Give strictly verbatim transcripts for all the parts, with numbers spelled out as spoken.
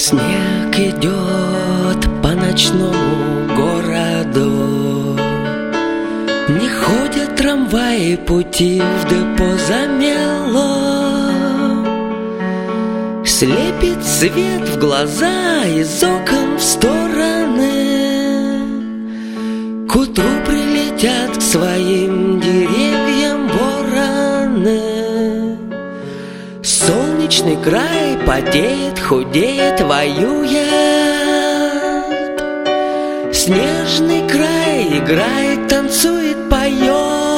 Снег идет по ночному городу, не ходят трамваи, пути в депо замело. Слепит свет в глаза из окон в стороны. К утру прилетят к своим деревьям вороны. Солнечный край потеет, худеет, воюет. Снежный край играет, танцует, поет.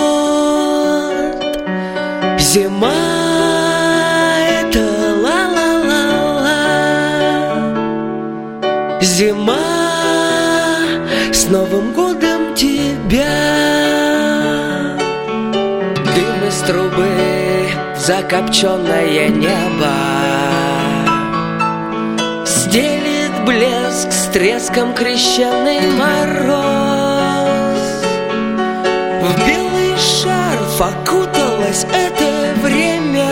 Зима — это ла-ла-ла-ла. Зима, с Новым годом тебя. Дым из трубы в закопченное небо стелит блеск, с треском крещеный мороз. В белый шарф окуталось это время.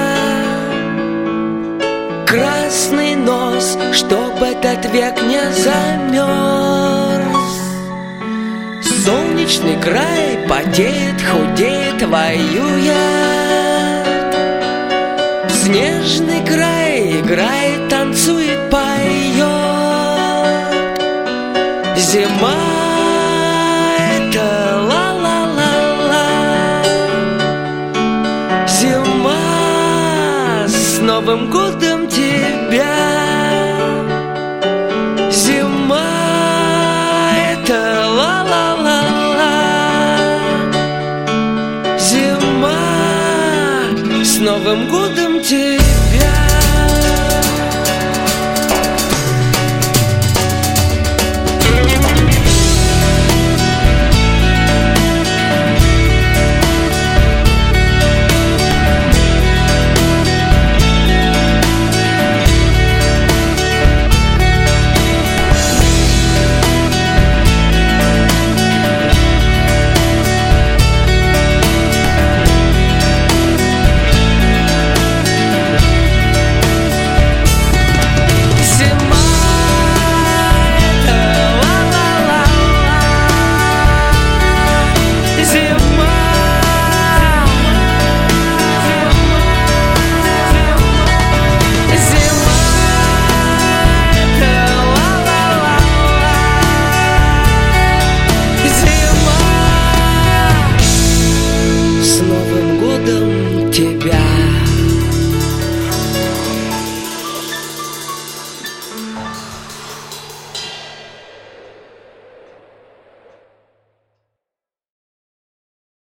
Красный нос, чтоб этот век не замерз. Солнечный край потеет, худеет, воюет. Снежный край играет, танцует, поет. Зима — это ла-ла-ла-ла. Зима, с Новым годом тебя. Зима — это ла-ла-ла-ла. Зима, с Новым годом тебя.